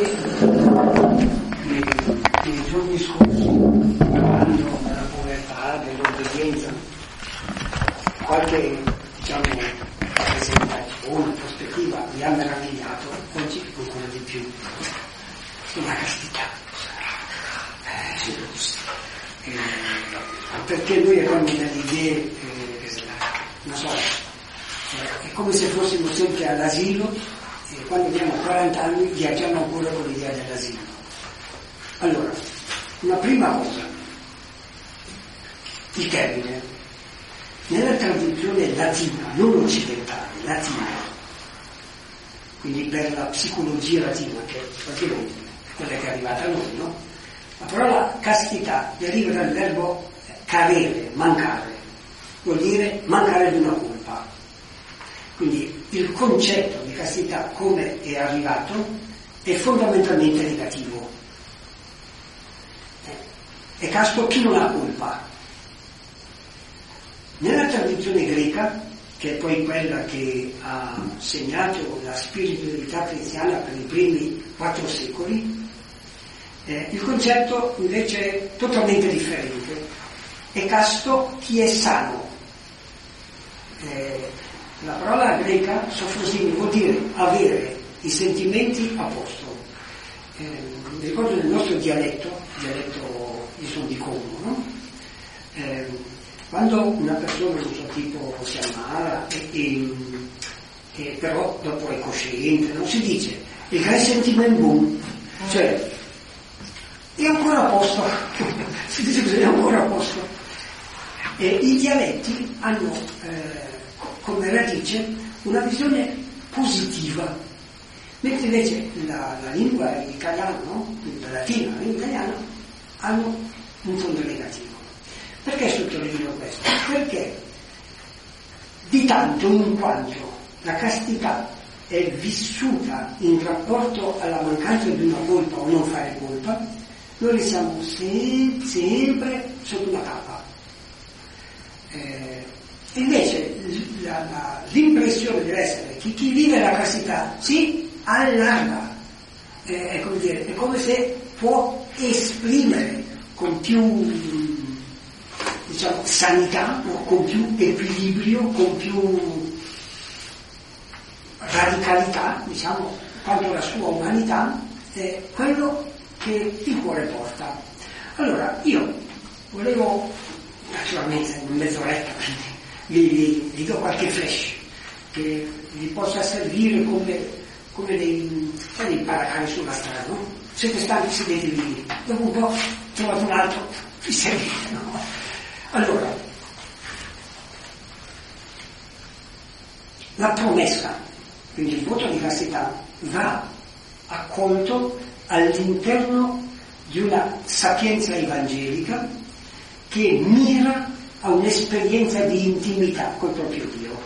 nei giorni scorsi, parlando della povertà, dell'obbedienza, qualche presentazione, prospettiva mi ha meravigliato, oggi ancora di più, sulla castità. Perché noi abbiamo delle idee, non so, è come se fossimo sempre all'asilo e quando abbiamo 40 anni viaggiamo ancora con l'idea dell'asilo. Allora, una prima cosa, il termine, nella tradizione latina, non occidentale, latina, quindi per la psicologia latina, che praticamente è quella che è arrivata a noi, no? La parola castità deriva dal verbo carere, mancare, vuol dire mancare di una colpa. Quindi il concetto di castità, come è arrivato, è fondamentalmente negativo. È casto chi non ha colpa. Nella tradizione greca, che è poi quella che ha segnato la spiritualità cristiana per i primi 4 secoli, il concetto invece è totalmente differente. È casto chi è sano. La parola greca, sofrosini, vuol dire avere i sentimenti a posto. Mi ricordo del nostro dialetto io sono di Como, no? Quando una persona, non so, tipo si ammala e però dopo è cosciente, non si dice il gran sentimento buon, cioè è ancora a posto, si dice così, è ancora a posto. I dialetti hanno come radice una visione positiva, mentre invece la lingua italiana, no? La latina, la lingua italiana, hanno un fondo negativo. Perché sottolineo questo? Perché di tanto in quanto la castità è vissuta in rapporto alla mancanza di una colpa o non fare colpa, noi siamo sempre sotto una cappa. Invece l'impressione deve essere che chi vive la castità si allarga, è come se può esprimere con più sanità, no? Con più equilibrio, con più radicalità, quanto la sua umanità, quello che il cuore porta. Allora, io volevo, naturalmente, in mezz'oretta, vi do qualche flash che vi possa servire come dei paracani sulla strada, no? Siete stanchi, sedetevi lì, dopo un po' trovate un altro, vi servite, no? Allora, la promessa, quindi il voto di castità, va accolto all'interno di una sapienza evangelica che mira a un'esperienza di intimità col proprio Dio.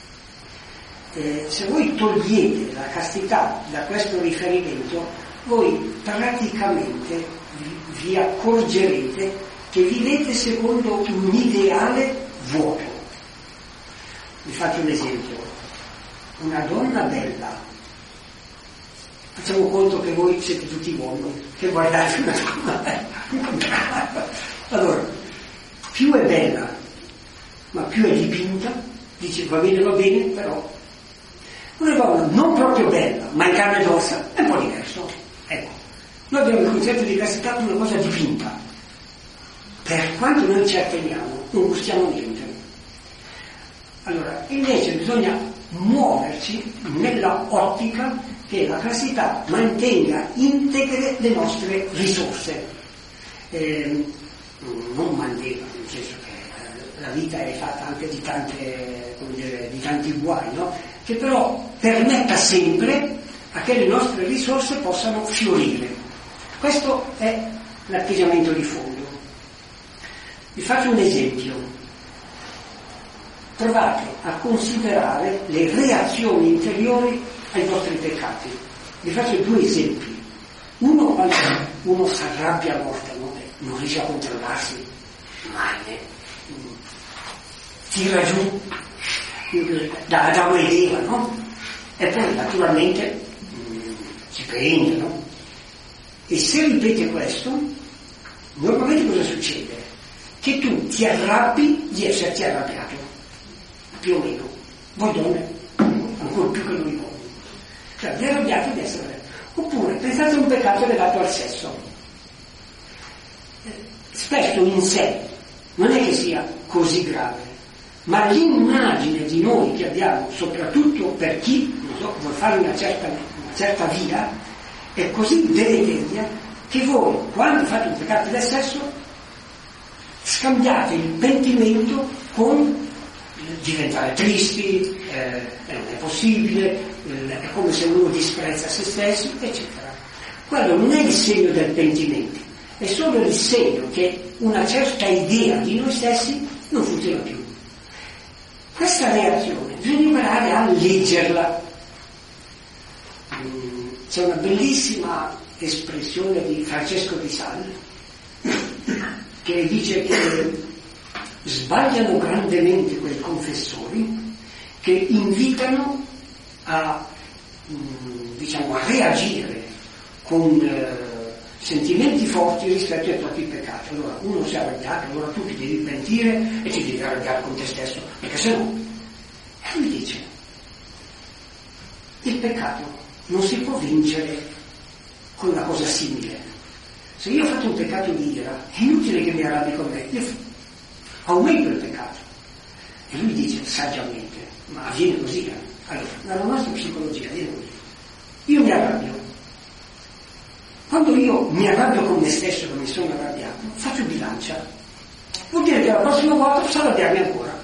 Se voi togliete la castità da questo riferimento, voi praticamente vi accorgerete che vivete secondo un ideale vuoto. Vi faccio un esempio. Una donna bella, facciamo conto che voi siete tutti uomini, che guardate una donna bella. Allora, più è bella, ma più è dipinta, dice va bene, però una donna non proprio bella, ma in carne ed ossa, è un po' diverso. Ecco, noi abbiamo il concetto di castità come una cosa dipinta. Per quanto noi ci atteniamo, non gustiamo niente. Allora, invece bisogna muoverci nella ottica che la castità mantenga integre le nostre risorse. Non mantenga, nel senso che la vita è fatta anche di tanti guai, no? Che però permetta sempre a che le nostre risorse possano fiorire. Questo è l'atteggiamento di fondo. Vi faccio un esempio. Provate a considerare le reazioni interiori ai vostri peccati. Vi faccio 2 esempi. Uno, quando uno si arrabbia a morte, no? Non riesce a controllarsi, tira giù da Adamo ed Eva, no? E poi naturalmente si pente, no? E se ripete questo, normalmente cosa succede? Che tu ti arrabbi di esserti arrabbiato, più o meno. Voi donne, ancora più che noi uomini. Cioè, vi arrabbiate di essere arrabbiati. Oppure, pensate a un peccato legato al sesso. Spesso in sé non è che sia così grave, ma l'immagine di noi che abbiamo, soprattutto per chi vuol fare una certa via, è così deleteria che voi, quando fate un peccato del sesso, scambiate il pentimento con diventare tristi, non è possibile, è come se uno disprezza se stesso, eccetera. Quello non è il segno del pentimento, è solo il segno che una certa idea di noi stessi non funziona più. Questa reazione bisogna imparare a leggerla. C'è una bellissima espressione di Francesco Di Sale che dice che sbagliano grandemente quei confessori che invitano a reagire con sentimenti forti rispetto ai propri peccati. Allora uno si è arrabbiato, allora tu ti devi pentire e ti devi arrabbiare con te stesso, perché se no. E lui dice: il peccato non si può vincere con una cosa simile. Se io ho fatto un peccato di ira, è inutile che mi arrabbi con me, io aumento il peccato. E lui dice saggiamente, ma avviene così. Allora, nella nostra psicologia viene così. Io mi arrabbio. Quando io mi arrabbio con me stesso, che mi sono arrabbiato, faccio bilancia. Vuol dire che la prossima volta posso arrabbiarmi ancora.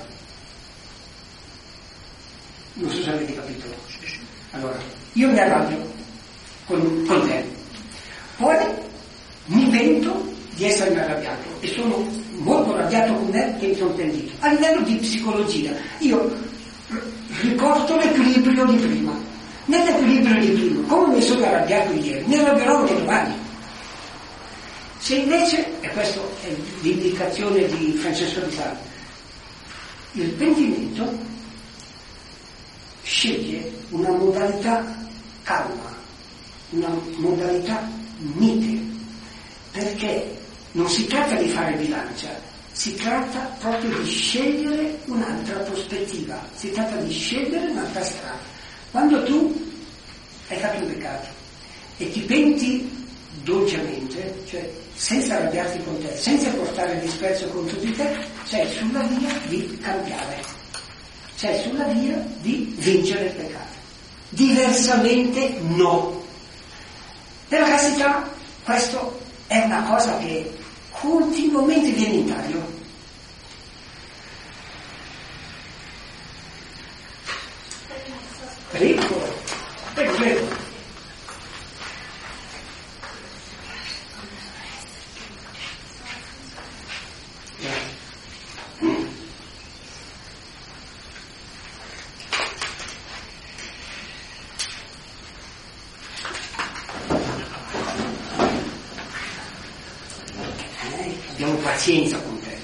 Non so se avete capito. Allora, io mi arrabbio con te. Poi mi pento di essermi arrabbiato e sono molto arrabbiato con me che mi sono pentito. A livello di psicologia, io riporto l'equilibrio di prima. Nell'equilibrio di prima, come mi sono arrabbiato ieri, mi arrabbierò anche domani. Se invece, e questa è l'indicazione di Francesco Di Sale, il pentimento sceglie una modalità calma, una modalità mite, perché non si tratta di fare bilancia, si tratta proprio di scegliere un'altra prospettiva, si tratta di scegliere un'altra strada. Quando tu hai fatto un peccato e ti penti dolcemente, cioè senza arrabbiarti con te, senza portare il disprezzo contro di te, sei sulla via di cambiare, sei sulla via di vincere il peccato. Diversamente no. Per la castità questo è una cosa che continuamente viene in taglio. Prego. Abbiamo pazienza con te.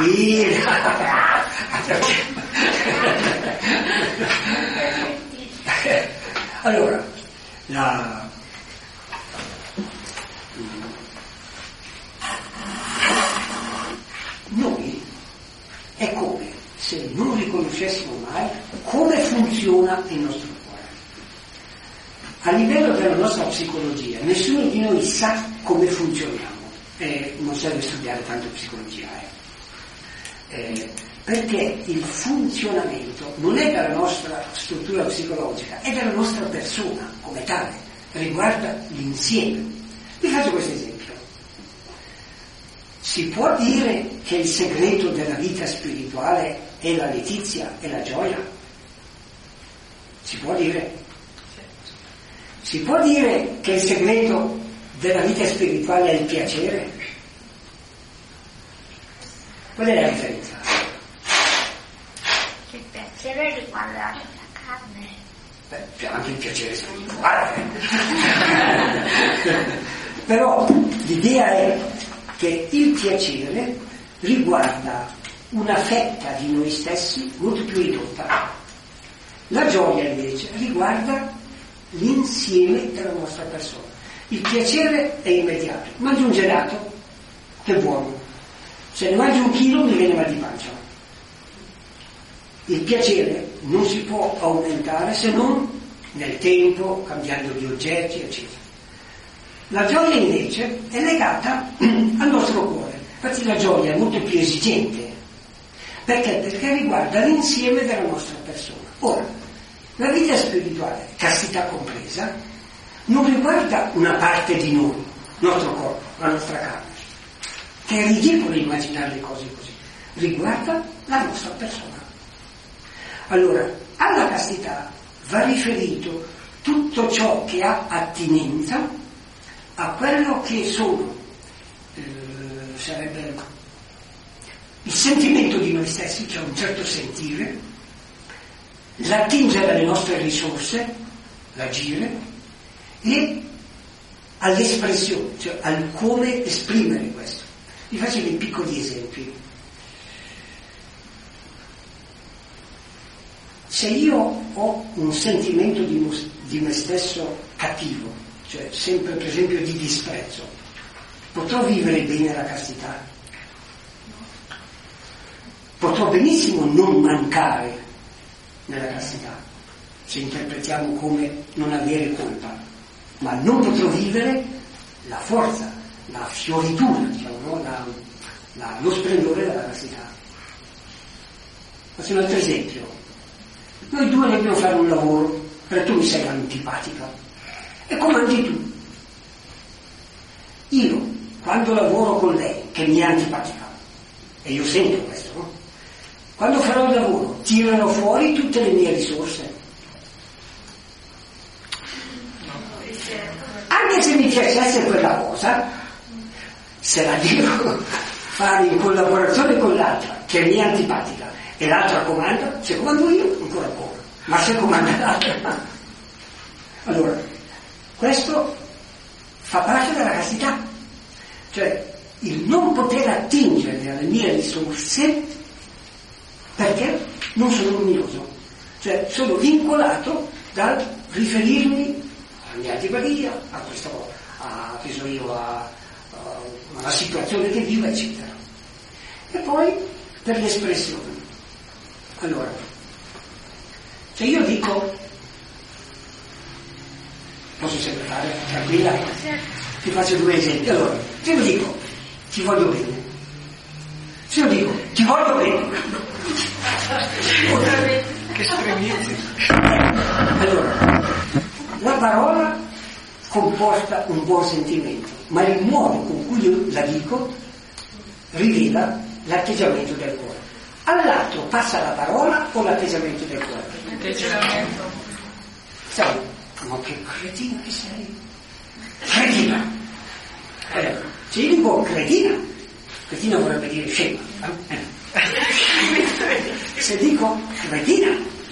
Allora, noi è come se non riconoscessimo mai come funziona il nostro cuore. A livello della nostra psicologia, nessuno di noi sa come funzioniamo. Non serve studiare tanto psicologia, perché il funzionamento non è della nostra struttura psicologica, è della nostra persona come tale, riguarda l'insieme. Vi faccio questo esempio. Si può dire che il segreto della vita spirituale è la letizia e la gioia? Si può dire? Si può dire che il segreto della vita spirituale è il piacere? Qual è la differenza? Il piacere riguarda la carne. C'è anche il piacere spirituale. Però l'idea è che il piacere riguarda una fetta di noi stessi molto più ridotta. La gioia invece riguarda l'insieme della nostra persona. Il piacere è immediato. Mangio un gelato, che buono. Se ne mangio un chilo mi viene mal di pancia. Il piacere non si può aumentare se non nel tempo, cambiando gli oggetti, eccetera. La gioia invece è legata al nostro cuore. Infatti la gioia è molto più esigente. Perché? Perché riguarda l'insieme della nostra persona. Ora, la vita spirituale, castità compresa, non riguarda una parte di noi, il nostro corpo, la nostra carne, che è ridicolo immaginare le cose così. Riguarda la nostra persona. Allora, alla castità va riferito tutto ciò che ha attinenza a quello che sono, sarebbe il sentimento di noi stessi, cioè un certo sentire, l'attingere alle nostre risorse, l'agire, e all'espressione, cioè al come esprimere questo. Vi faccio dei piccoli esempi. Se io ho un sentimento di me stesso cattivo, cioè sempre per esempio di disprezzo, potrò vivere bene la castità? Potrò benissimo non mancare nella castità, se interpretiamo come non avere colpa, ma non potrò vivere la forza, la fioritura, diciamo, no? Lo splendore della castità. Faccio un altro esempio. Noi due dobbiamo fare un lavoro, perché tu mi sei antipatica e comandi tu. Io, quando lavoro con lei, che mi è antipatica, e io sento questo, no? Quando farò il lavoro, tirerò fuori tutte le mie risorse. Anche se mi piacesse quella cosa, se la devo fare in collaborazione con l'altra, che mi è antipatica, e l'altra comanda, se comando io, ancora poco, ma se comanda l'altra. Allora, questo fa parte della castità, cioè il non poter attingere alle mie risorse perché non sono luminoso, cioè sono vincolato dal riferirmi alla mia antipatia, a questo, che so io, alla situazione che vivo, eccetera. E poi per l'espressione. Allora, se io dico, posso sempre fare, tranquilla, ti faccio due esempi. Allora, se io dico, ti voglio bene, se io dico, ti voglio bene, che stremizzi. Allora, la parola comporta un buon sentimento, ma il modo con cui io la dico rivela l'atteggiamento del cuore. All'altro passa la parola o l'atteggiamento del cuore? L'atteggiamento. Sai, ma che cretina che sei? Cretina! Se io dico cretina vorrebbe dire scema. Se dico cretina,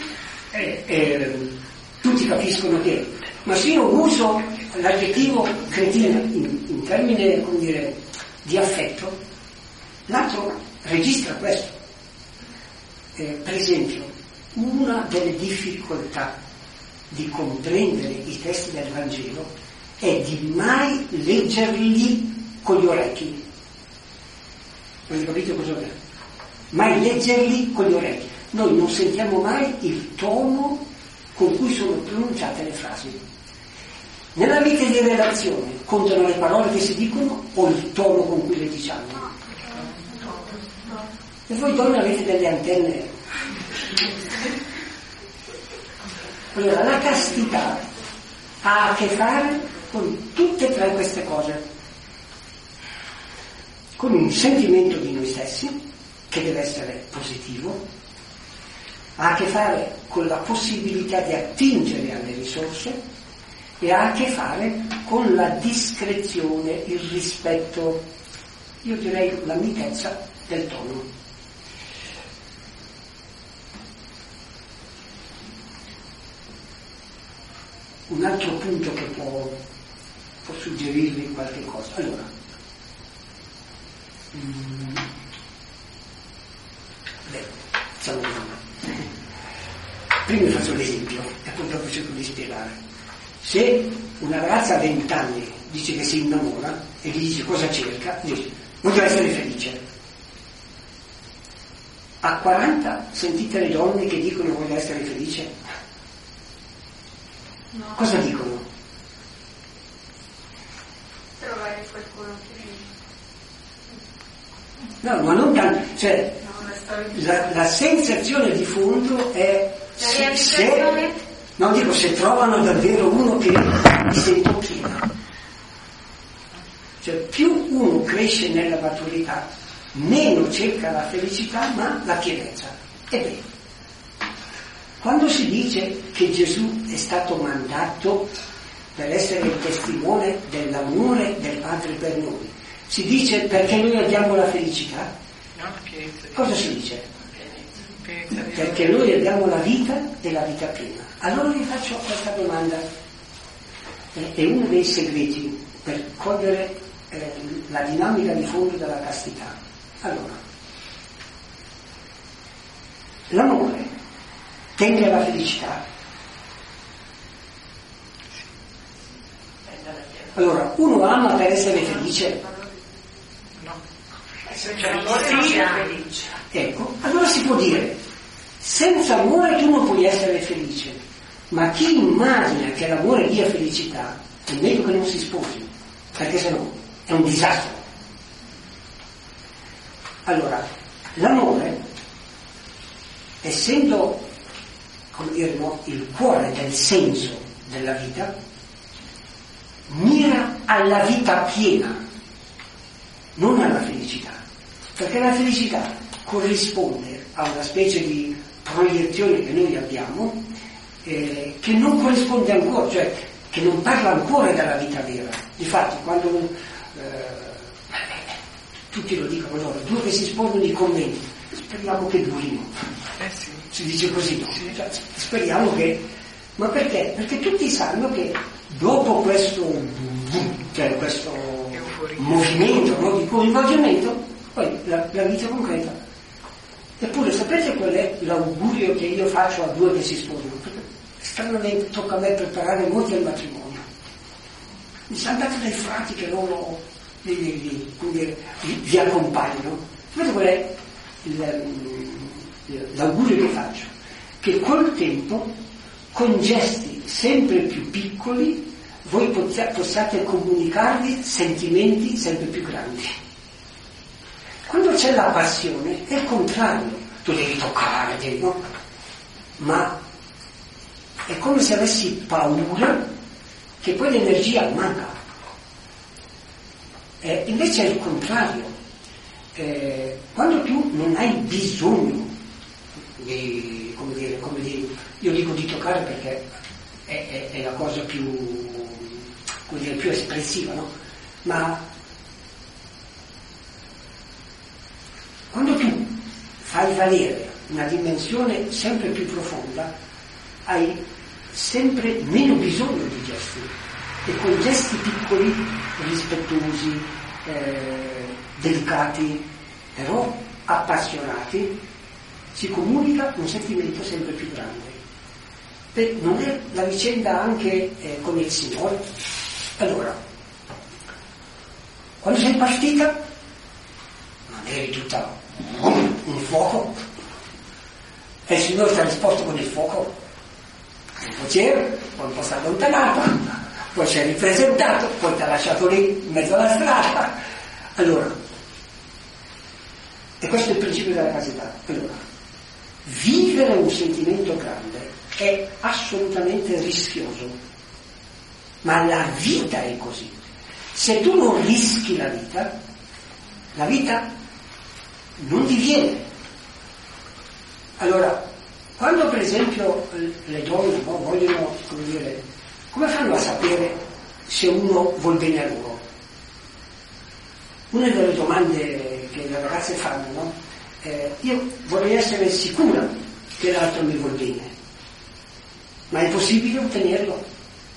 tutti capiscono che, ma se io uso l'aggettivo cretina in termine, come dire, di affetto, l'altro registra questo. Per esempio, una delle difficoltà di comprendere i testi del Vangelo è di mai leggerli con gli orecchi. Avete capito cosa vuol dire? Mai leggerli con gli orecchi. Noi non sentiamo mai il tono con cui sono pronunciate le frasi. Nella vita di relazione contano le parole che si dicono o il tono con cui le diciamo? E voi donne avete delle antenne. Allora, la castità ha a che fare con tutte e tre queste cose. Con un sentimento di noi stessi, che deve essere positivo, ha a che fare con la possibilità di attingere alle risorse e ha a che fare con la discrezione, il rispetto, io direi la mitezza del tono. Un altro punto che può suggerirvi qualche cosa. Allora, prima faccio l'esempio e poi dopo cerco di spiegare. Se una ragazza a 20 anni dice che si innamora e gli dice cosa cerca, dice voglio essere felice. A 40 sentite le donne che dicono voglio essere felice? No. Cosa dicono? Trovare qualcuno che... No, ma non tanto, cioè la sensazione di fondo è se non dico se trovano davvero uno che mi sento pieno. Cioè più uno cresce nella maturità, meno cerca la felicità ma la pienezza. È vero. Quando si dice che Gesù è stato mandato per essere il testimone dell'amore del Padre per noi, si dice perché noi abbiamo la felicità? Cosa si dice? Perché noi abbiamo la vita e la vita piena. Allora vi faccio questa domanda, è uno dei segreti per cogliere la dinamica di fondo della castità. Allora, l'amore tende alla felicità. Allora, uno ama per essere felice? Cioè, l'amore non sia felice. Ecco, allora si può dire, senza amore tu non puoi essere felice, ma chi immagina che l'amore dia felicità è meglio che non si sposi, perché sennò è un disastro. Allora, l'amore, essendo, come dire, no, il cuore del senso della vita, mira alla vita piena, non alla felicità, perché la felicità corrisponde a una specie di proiezione che noi abbiamo che non corrisponde ancora, cioè che non parla ancora della vita vera. Difatti quando tutti lo dicono, allora, due che si sposano i commenti, speriamo che durino, Sì. si dice così, no? Sì. Cioè, speriamo che, ma perché? Perché tutti sanno che dopo questo Euforia. movimento, no, di coinvolgimento, poi la vita concreta. Eppure sapete qual è l'augurio che io faccio a due che si sposano? Perché stranamente tocca a me preparare molti al matrimonio. Mi sono andati dai frati che loro vi accompagnano. Sapete qual è l'augurio che faccio? Che col tempo, con gesti sempre più piccoli, voi possiate comunicarvi sentimenti sempre più grandi. Quando c'è la passione è il contrario, tu devi toccare, no? Ma è come se avessi paura che poi l'energia manca. Invece è il contrario. Quando tu non hai bisogno di, come dire, io dico di toccare perché è la cosa più, come dire, più espressiva, no? Ma quando tu fai valere una dimensione sempre più profonda, hai sempre meno bisogno di gesti, e con gesti piccoli, rispettosi, delicati, però appassionati, si comunica un sentimento sempre più grande. Non è la vicenda anche con il Signore? Allora, quando sei partita, non eri tutta un fuoco, e il Signore ti ha risposto con il fuoco, un po' c'era, poi un po' si è allontanato, poi si è ripresentato, poi ti ha lasciato lì in mezzo alla strada. Allora, e questo è il principio della castità. Allora, vivere un sentimento grande è assolutamente rischioso, ma la vita è così. Se tu non rischi la vita non ti viene. Allora, quando per esempio le donne vogliono, come dire, come fanno a sapere se uno vuol bene a loro? Una delle domande che le ragazze fanno, no? Io vorrei essere sicura che l'altro mi vuol bene, ma è possibile ottenerlo?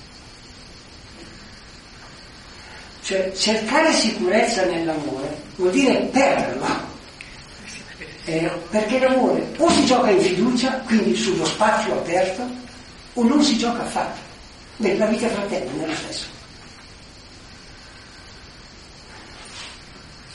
Cioè, cercare sicurezza nell'amore vuol dire perderlo. Perché l'amore o si gioca in fiducia, quindi sullo spazio aperto, o non si gioca affatto. Beh, la vita fraterna non è lo stesso.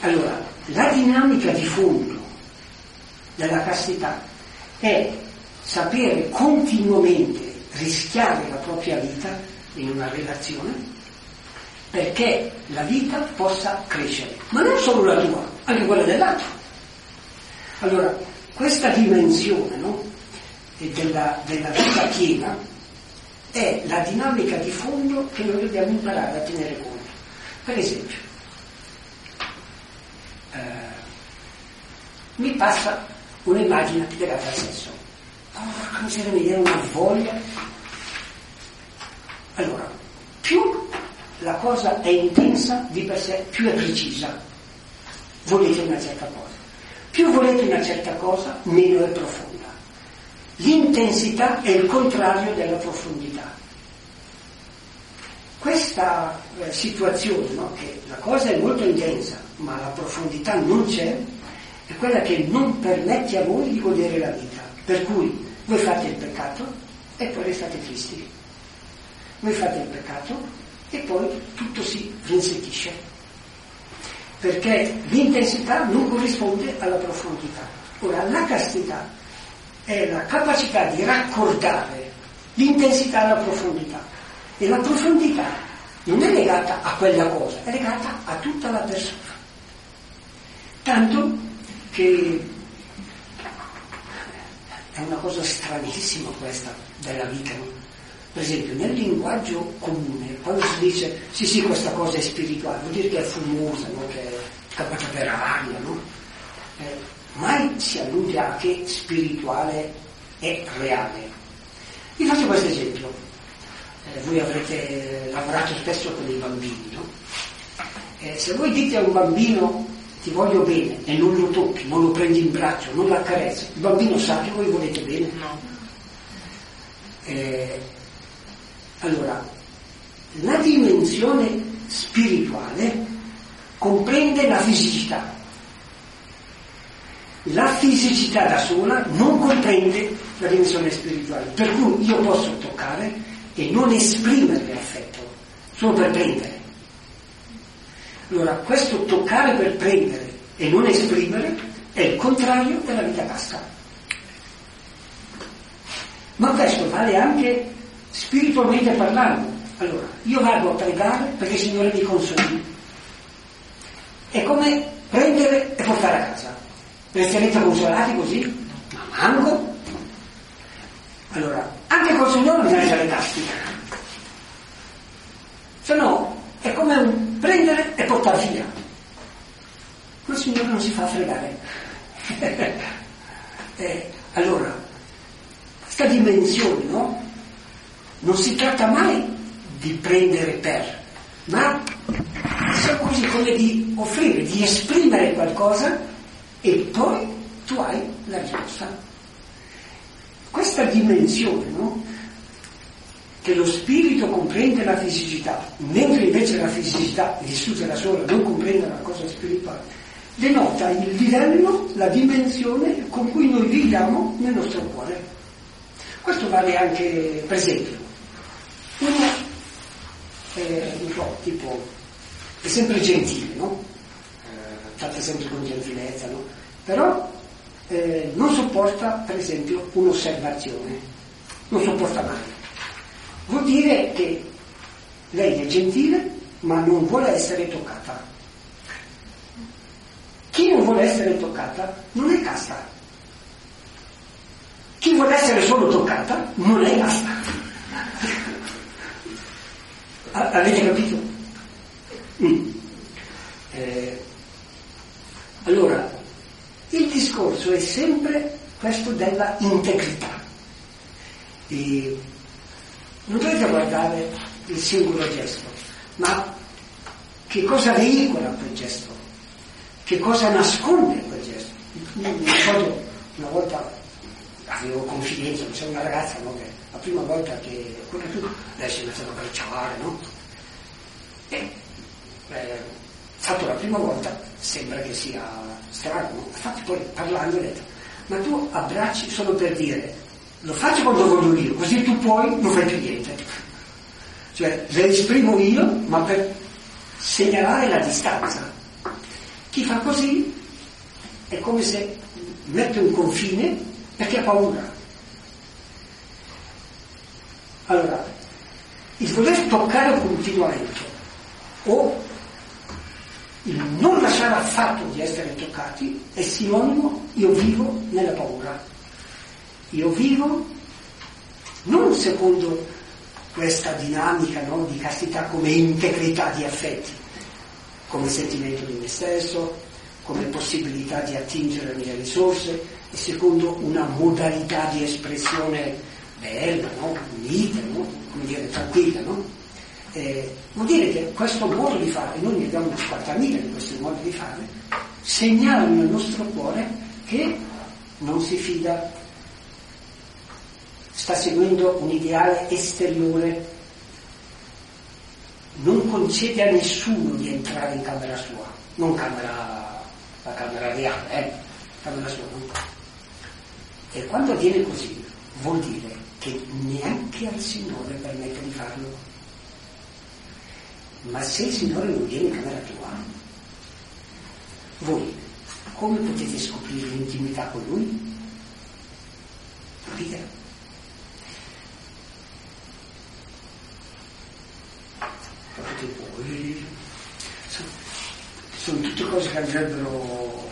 Allora, la dinamica di fondo della castità è sapere continuamente rischiare la propria vita in una relazione perché la vita possa crescere, ma non solo la tua, anche quella dell'altro. Allora, questa dimensione, no, della vita piena è la dinamica di fondo che noi dobbiamo imparare a tenere conto. Per esempio, mi passa un'immagine legata al sesso. Porca miseria, mi viene una voglia. Allora, più la cosa è intensa di per sé, più è precisa. Volete una certa cosa. Più volete una certa cosa, meno è profonda. L'intensità è il contrario della profondità. Questa situazione, no, che la cosa è molto intensa, ma la profondità non c'è, è quella che non permette a voi di godere la vita. Per cui voi fate il peccato e poi restate tristi. Voi fate il peccato e poi tutto si rinsetisce. Perché l'intensità non corrisponde alla profondità. Ora, la castità è la capacità di raccordare l'intensità alla profondità. E la profondità non è legata a quella cosa, è legata a tutta la persona. Tanto che è una cosa stranissima questa della vita, no? Per esempio, nel linguaggio comune, quando si dice sì, questa cosa è spirituale, vuol dire che è fumosa, no? Che è scappata per aria, no? Mai si allude a che spirituale è reale. Vi faccio questo esempio. Voi avrete lavorato spesso con i bambini, no? Se voi dite a un bambino ti voglio bene e non lo tocchi, non lo prendi in braccio, non lo accarezzi, il bambino sa che voi volete bene? No. Allora, la dimensione spirituale comprende la fisicità. La fisicità da sola non comprende la dimensione spirituale, per cui io posso toccare e non esprimere l'affetto, solo per prendere. Allora, questo toccare per prendere e non esprimere è il contrario della vita casta. Ma questo vale anche spiritualmente parlando. Allora, io vado a pregare perché il Signore mi consoli. È come prendere e portare a casa. Resterete consolati così? Ma manco? Allora, anche col Signore bisogna essere casti. Se no, è come un prendere e portare via. Col Signore non si fa fregare. Allora, questa dimensione, no? Non si tratta mai di prendere per, ma siamo così come di offrire, di esprimere qualcosa e poi tu hai la risposta. Questa dimensione, no? Che lo spirito comprende la fisicità, mentre invece la fisicità, vissuta da sola, non comprende la cosa spirituale, denota il livello, la dimensione con cui noi viviamo nel nostro cuore. Questo vale anche, per esempio, uno non so, tipo, è sempre gentile, no? Tratta sempre con gentilezza, no? Però non sopporta, per esempio, un'osservazione, non sopporta mai. Vuol dire che lei è gentile ma non vuole essere toccata. Chi non vuole essere toccata non è casta. Chi vuole essere solo toccata non è casta. Avete capito? Allora, il discorso è sempre questo della integrità. E non dovete guardare il singolo gesto, ma che cosa veicola quel gesto, che cosa nasconde quel gesto. Mi ricordo una volta avevo confidenza, c'era una ragazza, no, che la prima volta che lei si è messa a abbracciare, no? E fatto la prima volta sembra che sia strano, no? Infatti poi parlando ho detto, ma tu abbracci solo per dire lo faccio quando voglio io, così tu poi non fai più niente. Cioè, le esprimo io, ma per segnalare la distanza. Chi fa così è come se mette un confine perché ha paura. Allora, il voler toccare continuamente o il non lasciare affatto di essere toccati è sinonimo: io vivo nella paura. Io vivo non secondo questa dinamica, no, di castità come integrità di affetti, come sentimento di me stesso, come possibilità di attingere le mie risorse, e secondo una modalità di espressione bella, no, unita, no, come dire, tranquilla, no? Vuol dire che questo modo di fare, noi ne abbiamo 50.000 di questi modi di fare, segnalano nel nostro cuore che non si fida, sta seguendo un ideale esteriore, non concede a nessuno di entrare in camera sua, non la camera reale, camera sua. No? E quando avviene così, vuol dire che neanche al Signore permette di farlo. Ma se il Signore non viene in camera tua, voi come potete scoprire l'intimità con Lui? Capite? Sono tutte cose che andrebbero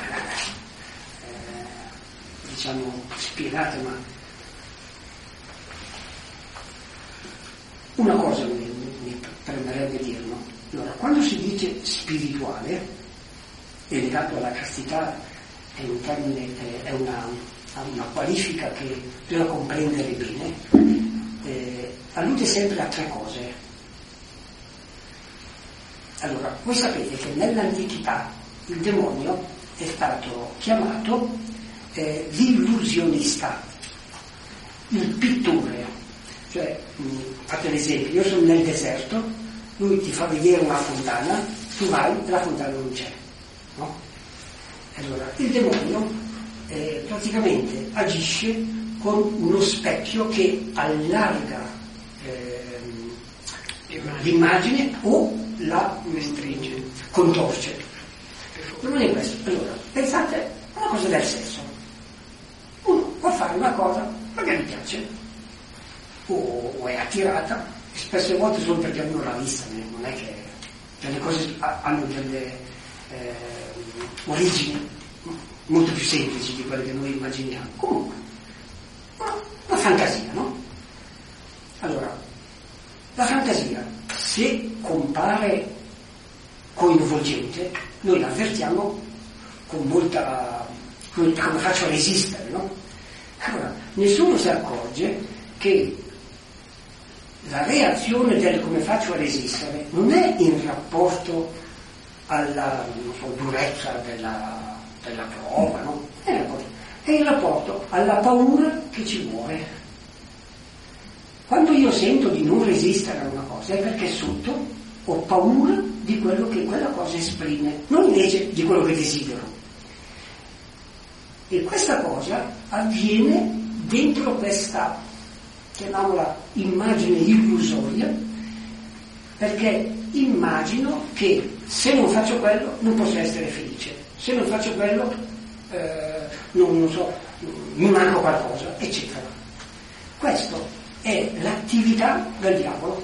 diciamo spiegate, ma una cosa mi premerebbe dirlo. Allora, quando si dice spirituale è legato alla castità, è un termine, è una qualifica che bisogna comprendere bene, allude sempre a tre cose. Allora, voi sapete che nell'antichità il demonio è stato chiamato l'illusionista, il pittore. Cioè, fate l'esempio, io sono nel deserto, lui ti fa vedere una fontana, tu vai e la fontana non c'è, no? Allora, il demonio praticamente agisce con uno specchio che allarga l'immagine o la contorce. Non è questo. Allora, pensate a una cosa del sesso. Uno può fare una cosa perché gli piace, o è attirata, spesse volte solo perché uno l'ha vista, non è che delle cose hanno delle origini molto più semplici di quelle che noi immaginiamo. Comunque, una fantasia, no? Allora, la fantasia, se compare coinvolgente, noi la avvertiamo con molta, come faccio a resistere, no? Allora, nessuno si accorge che la reazione del come faccio a resistere non è in rapporto alla durezza della prova, no? È in rapporto alla paura che ci muove. Quando io sento di non resistere a una cosa è perché sotto ho paura di quello che quella cosa esprime, non invece di quello che desidero. E questa cosa avviene dentro questa, chiamiamola immagine illusoria, perché immagino che se non faccio quello non posso essere felice, se non faccio quello non so, mi manca qualcosa, eccetera. Questo è l'attività del diavolo.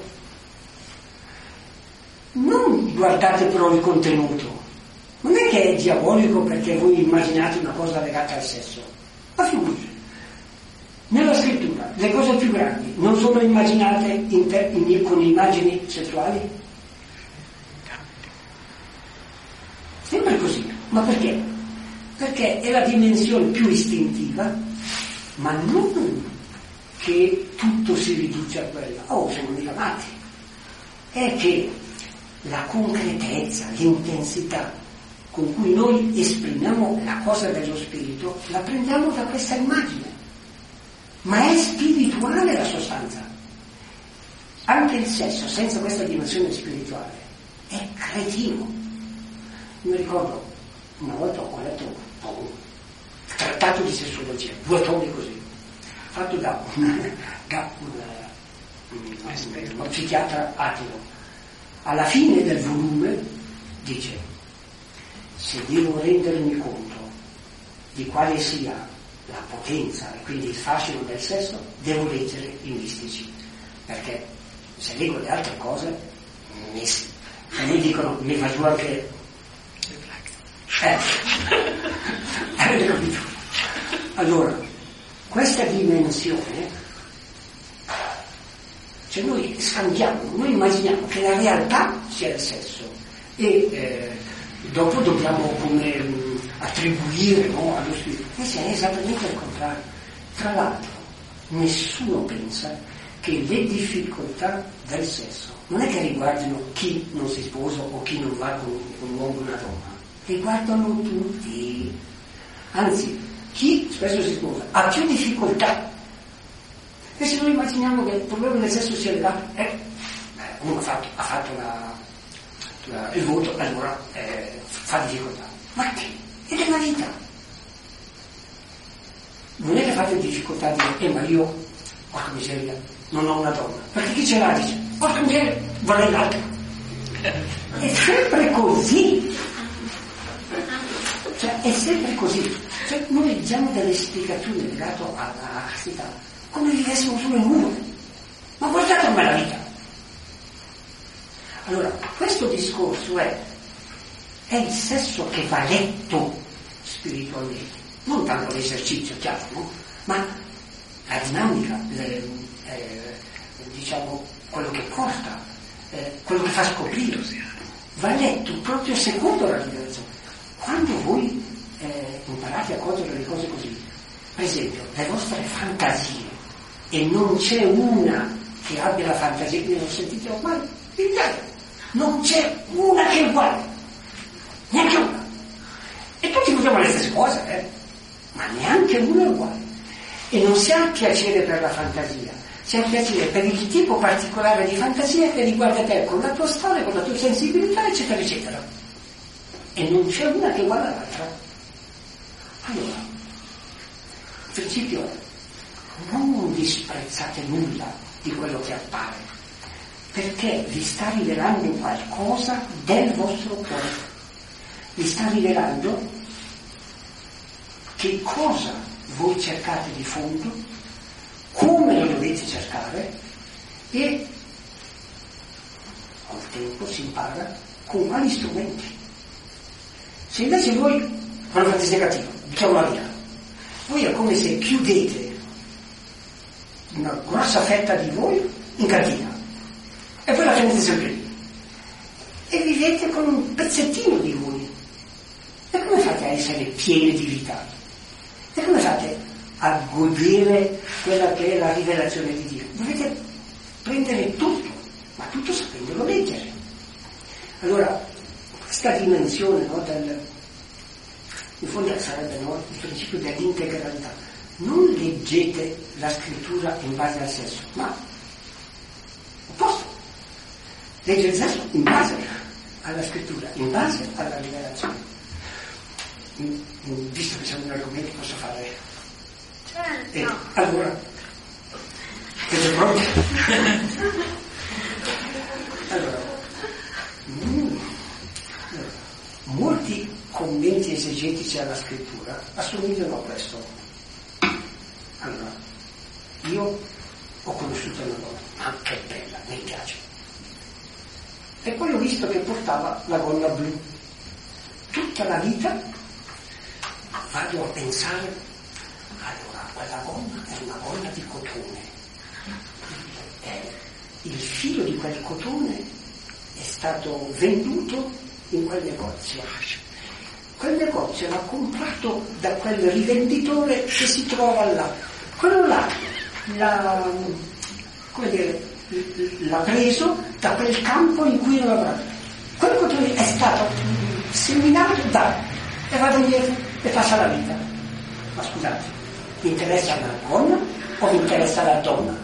Non guardate però il contenuto, non è che è diabolico perché voi immaginate una cosa legata al sesso, ma figurati, nella scrittura le cose più grandi non sono immaginate con immagini sessuali? Sempre così. Ma perché? Perché è la dimensione più istintiva, ma non che tutto si riduce a quella. Oh, siamo mica matti. È che la concretezza, l'intensità con cui noi esprimiamo la cosa dello spirito, la prendiamo da questa immagine. Ma è spirituale la sostanza. Anche il sesso senza questa dimensione spirituale è cretino. Mi ricordo una volta ho letto un trattato di sessuologia, 2 tomi così, fatto da un psichiatra ateo. Alla fine del volume dice: se devo rendermi conto di quale sia la potenza e quindi il fascino del sesso, devo leggere i mistici, perché se leggo le altre cose mi dicono, mi fa giù anche avete capito? Allora, questa dimensione, cioè noi scambiamo, noi immaginiamo che la realtà sia il sesso e dopo dobbiamo come attribuire, no, allo spirito, invece è esattamente il contrario. Tra l'altro nessuno pensa che le difficoltà del sesso non è che riguardino chi non si sposa o chi non va con un uomo o una donna, riguardano tutti. Anzi, chi spesso si sposa ha più difficoltà. E se noi immaginiamo che il problema del sesso sia legato, uno ha fatto il voto, allora fa difficoltà. Ma che? Ed è la vita. Non è che fate difficoltà di dire, ma io, porca miseria, non ho una donna. Perché chi ce l'ha dice, porca miseria, vorrei l'altra. È sempre così. Cioè, è sempre così. Cioè, noi diamo delle spiegazioni legate alla castità, come vivessimo solo in uno. Ma guardate com'è la vita. Allora, questo discorso è il sesso che va letto spiritualmente, non tanto l'esercizio, chiaro, no? Ma la dinamica, diciamo, quello che porta, quello che fa scoprire, va letto proprio secondo la rivelazione. Quando voi imparate a cogliere le cose così, per esempio, le vostre fantasie, e non c'è una che abbia la fantasia, che non sentite ormai, non c'è una che è uguale, neanche una. E tutti vogliamo le stesse cose, ma neanche una è uguale. E non si ha piacere per la fantasia, si ha piacere per il tipo particolare di fantasia che riguarda te, con la tua storia, con la tua sensibilità, eccetera, eccetera. E non c'è una che uguale all'altra. Allora, il principio è: non disprezzate nulla di quello che appare, perché vi sta rivelando qualcosa del vostro cuore. Vi sta rivelando che cosa voi cercate di fondo, come lo dovete cercare, e col tempo si impara con quali strumenti. Se invece voi, quando fate sia cattivo, diciamo la vita, voi è come se chiudete una grossa fetta di voi in cantina e poi la tenete sempre lì e vivete con un pezzettino di voi. E come fate a essere pieni di vita? E come fate a godere quella che è la rivelazione di Dio? Dovete prendere tutto, ma tutto sapendolo leggere. Allora, questa dimensione, no, in fondo sarebbe, no, il principio dell'integralità. Non leggete la scrittura in base al sesso, ma opposto. Leggere il sesso in base alla scrittura, in base alla rivelazione. Visto che siamo in un argomento, posso fare? Certo. Allora, siete pronti? Allora, molti commenti esegetici alla scrittura assomigliano a questo. Allora, io ho conosciuto una donna, ma che bella, mi piace. E poi ho visto che portava la gonna blu. Tutta la vita vado a pensare, allora, quella gonna è una gonna di cotone. Il filo di quel cotone è stato venduto in quel negozio. Quel negozio l'ha comprato da quel rivenditore che si trova là. Quello là l'ha preso da quel campo in cui lo avrà. Quel cotone è stato seminato e vado indietro e passa la vita. Ma scusate, mi interessa la gonna o mi interessa la donna?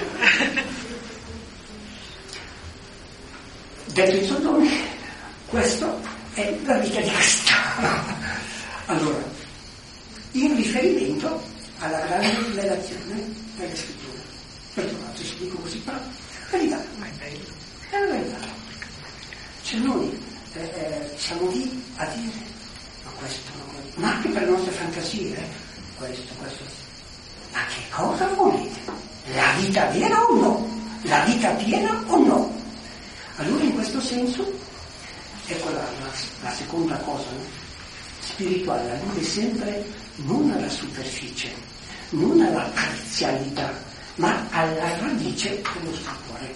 Detto in soldoni, questo è la vita di Cristo. Allora, in riferimento alla grande rivelazione delle scritture. Perdonate se dico così, però è verità. È la verità. Cioè noi siamo lì a dire ma anche per le nostre fantasie, questo. Ma che cosa volete? La vita vera o no? La vita piena o no? Allora in questo senso, ecco la seconda cosa, no? Spirituale, allude sempre non alla superficie, non alla parzialità, ma alla radice dello stupore.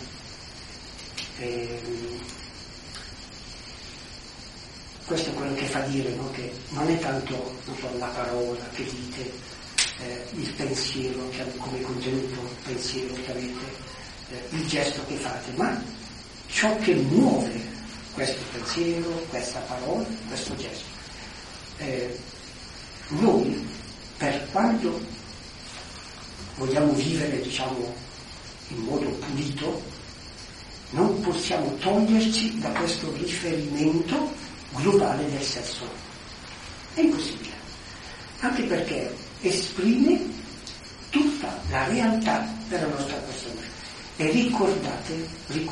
Questo è quello che fa dire, no? Che non è tanto, non so, la parola che dite, il pensiero come contenuto, il pensiero che avete, il gesto che fate, ma ciò che muove questo pensiero, questa parola, questo gesto. Noi, per quanto vogliamo vivere, diciamo, in modo pulito, non possiamo toglierci da questo riferimento globale del sesso. È impossibile, anche perché esprime tutta la realtà della nostra persona. E ricordate,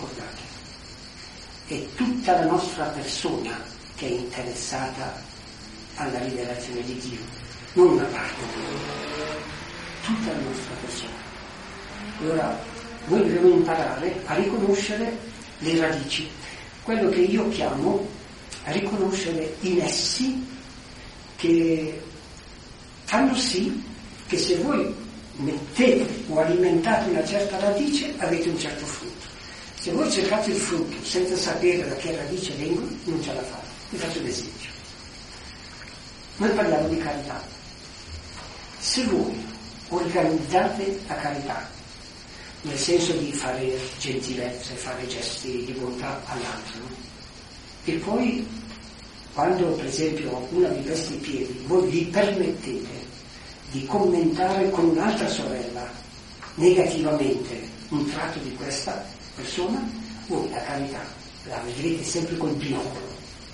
è tutta la nostra persona che è interessata alla rivelazione di Dio, non una parte, tutta la nostra persona. Allora, noi dobbiamo imparare a riconoscere le radici, quello che io chiamo a riconoscere i nessi che fanno sì che se voi mettete o alimentate una certa radice avete un certo frutto. Se voi cercate il frutto senza sapere da che radice vengono, non ce la fate. Vi faccio un esempio. Noi parliamo di carità. Se voi organizzate la carità, nel senso di fare gentilezze, fare gesti di bontà all'altro, no? E poi quando per esempio una vi veste i piedi, voi vi permettete di commentare con un'altra sorella negativamente un tratto di questa persona, voi la carità la vedrete sempre col binocolo.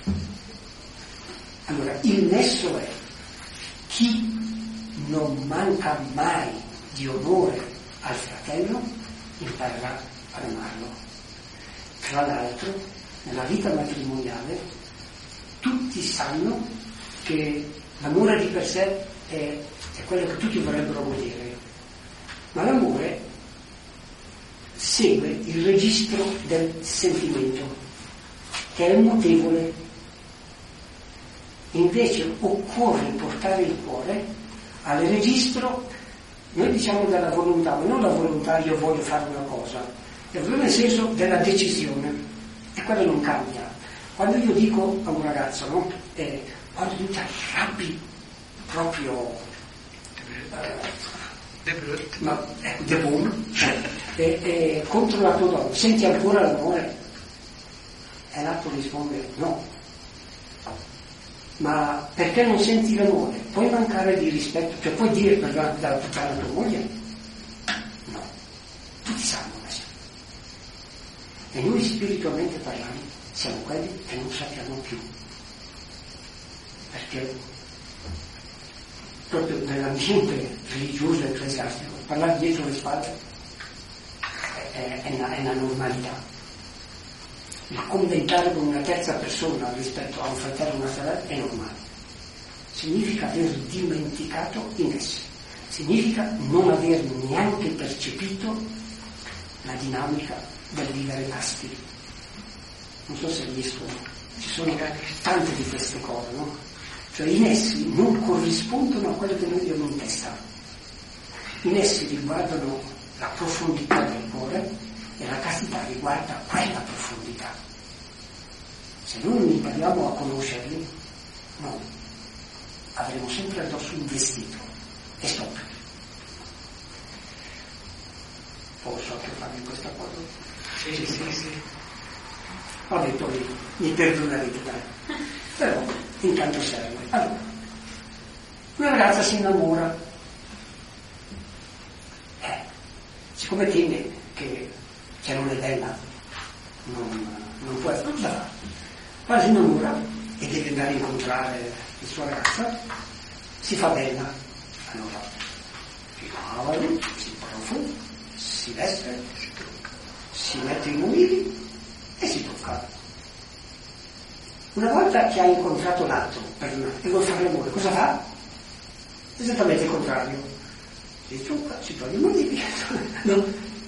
Allora il nesso è: chi non manca mai di onore al fratello imparerà ad amarlo. Tra l'altro nella vita matrimoniale tutti sanno che l'amore di per sé è quello che tutti vorrebbero godere, ma l'amore segue il registro del sentimento, che è mutevole. Invece occorre portare il cuore al registro, noi diciamo della volontà, ma non la volontà io voglio fare una cosa, è nel senso della decisione, e quello non cambia. Quando io dico a un ragazzo, no? Quando tu ti arrabbi proprio contro la tua donna, senti ancora l'amore? E l'altro risponde no. Ma perché non senti l'amore? Puoi mancare di rispetto, cioè puoi dire da puttana tua moglie? No, tutti sanno questo. E noi spiritualmente parlando siamo quelli che non sappiamo più, perché proprio nell'ambiente religioso e ecclesiastico parlare dietro le spalle è una normalità. Il commentare con una terza persona rispetto a un fratello o una sorella è normale. Significa aver dimenticato in essi, significa non aver neanche percepito la dinamica del vivere casti. Non so se riescono, ci sono tante di queste cose, no? Cioè in essi non corrispondono a quello che noi abbiamo in testa. In essi riguardano la profondità del cuore e la castità riguarda quella profondità. Se noi non impariamo a conoscerli, no, avremo sempre addosso un vestito e stop. Posso anche farmi questa cosa? Sì. Vabbè, poi mi perdonerete, dai. Però intanto serve. Allora, una ragazza si innamora, siccome teme che se non è bella non può essere usata, ma si innamora e deve andare a incontrare la sua ragazza, si fa bella, allora si lava, si profuma, si veste, si mette i mobili e si tocca. Una volta che hai incontrato l'altro e vuoi fare l'amore, cosa fa? Esattamente il contrario. Si ciucca, si toglie il modifica. No?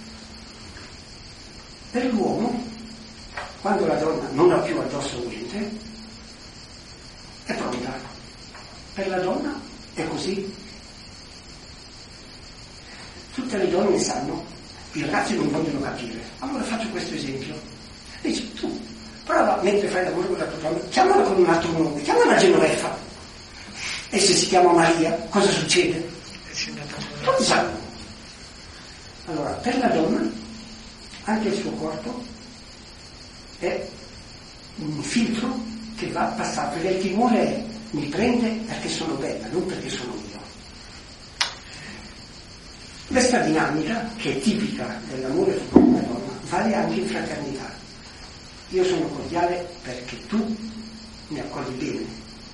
Per l'uomo, quando la donna non ha più addosso niente, è pronta. Per la donna è così. Tutte le donne sanno, i ragazzi non vogliono capire. Allora faccio questo esempio. Dici, tu, prova, mentre fai lavoro con la tua donna, chiamala con un altro nome, chiamala Genoveffa. E se si chiama Maria, cosa succede? Tutti sanno. Allora, per la donna, anche il suo corpo è un filtro che va passato, perché il timore è, mi prende perché sono bella, non perché sono io. Questa dinamica, che è tipica dell'amore con una donna, vale anche in fraternità. Io sono cordiale perché tu mi accogli bene,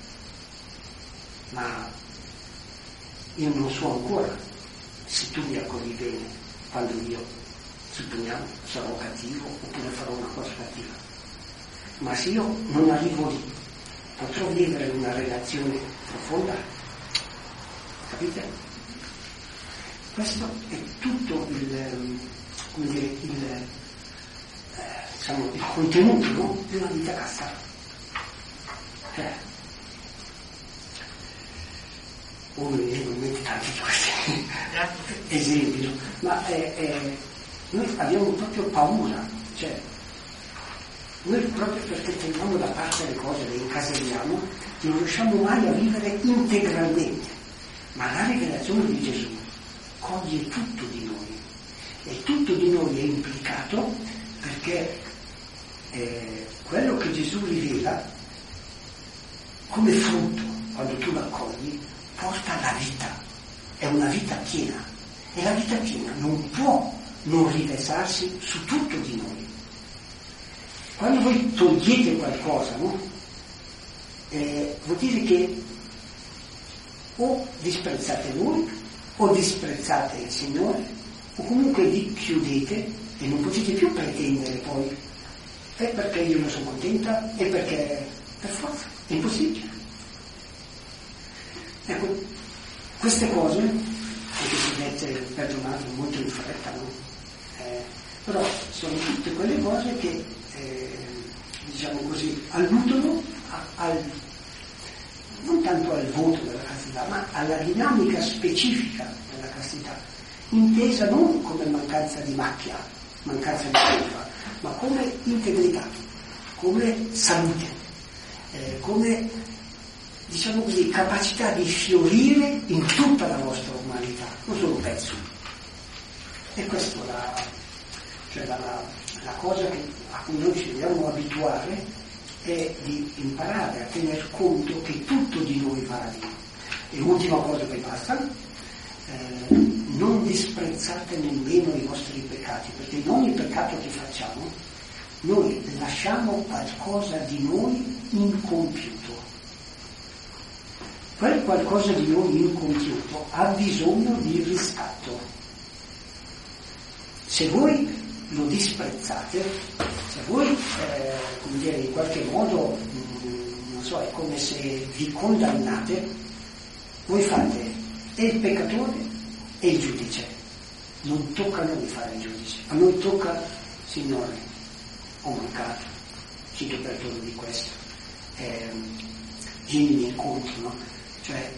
ma io non so ancora se tu mi accogli bene quando io, supponiamo, sarò cattivo oppure farò una cosa cattiva. Ma se io non arrivo lì, potrò vivere una relazione profonda? Capite? Questo è tutto il contenuto, no? Di una vita casta. Mi vengono in mente tanti di questi esempi, no? Ma noi abbiamo proprio paura, cioè noi proprio perché teniamo da parte le cose, le incaselliamo, non riusciamo mai a vivere integralmente. Ma la rivelazione di Gesù coglie tutto di noi, e tutto di noi è implicato perché quello che Gesù rivela come frutto, quando tu lo accogli, porta alla vita, è una vita piena, e la vita piena non può non riversarsi su tutto di noi. Quando voi togliete qualcosa, no? Vuol dire che o disprezzate voi, o disprezzate il Signore, o comunque vi chiudete e non potete più pretendere poi. È perché io non sono contenta, è perché per forza, è impossibile. Ecco, queste cose, anche se dette, perdonate, molto in fretta, no? Però sono tutte quelle cose che, diciamo così, alludono non tanto al voto della castità, ma alla dinamica specifica della castità, intesa non come mancanza di macchia, mancanza di colpa, ma come integrità, come salute, come, diciamo così, capacità di fiorire in tutta la vostra umanità, non solo un pezzo. E questa è la cosa a cui noi ci dobbiamo abituare, è di imparare a tener conto che tutto di noi va lì. E ultima cosa che basta, non disprezzate nemmeno i vostri peccati, perché in ogni peccato che facciamo noi lasciamo qualcosa di noi incompiuto. Quel qualcosa di noi incompiuto ha bisogno di riscatto. Se voi lo disprezzate, se voi, come dire, in qualche modo, non so, è come se vi condannate, voi fate e il peccatore e il giudice. Non tocca a noi fare il giudice, a noi tocca, Signore, ho mancato, chiedo perdono di questo, vieni incontro, no? Cioè,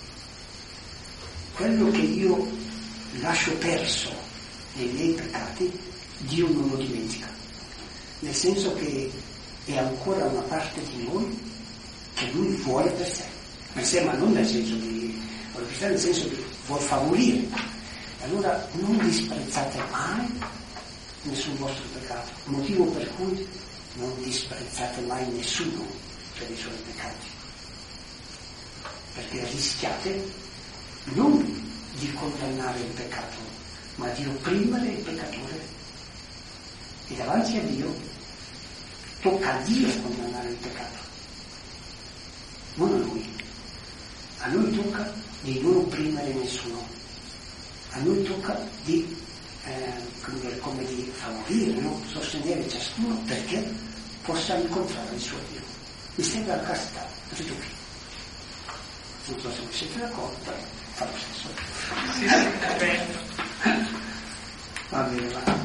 quello che io lascio perso nei miei peccati, Dio non lo dimentica, nel senso che è ancora una parte di noi che Lui vuole per sé, ma non nel senso di, nel senso che vuol favorire. Allora non disprezzate mai nessun vostro peccato, motivo per cui non disprezzate mai nessuno per i suoi peccati, perché rischiate non di condannare il peccato, ma di opprimere il peccatore. E davanti a Dio tocca a Dio condannare il peccato, non a lui. A noi tocca di non opprimere nessuno, a noi tocca di come di favorire, no? Sostenere ciascuno perché possa incontrare il suo Dio. mi sembra la castità, è tutto qui. Non so se vi siete d'accordo, fa lo stesso. Sì, è bello. Va bene, va.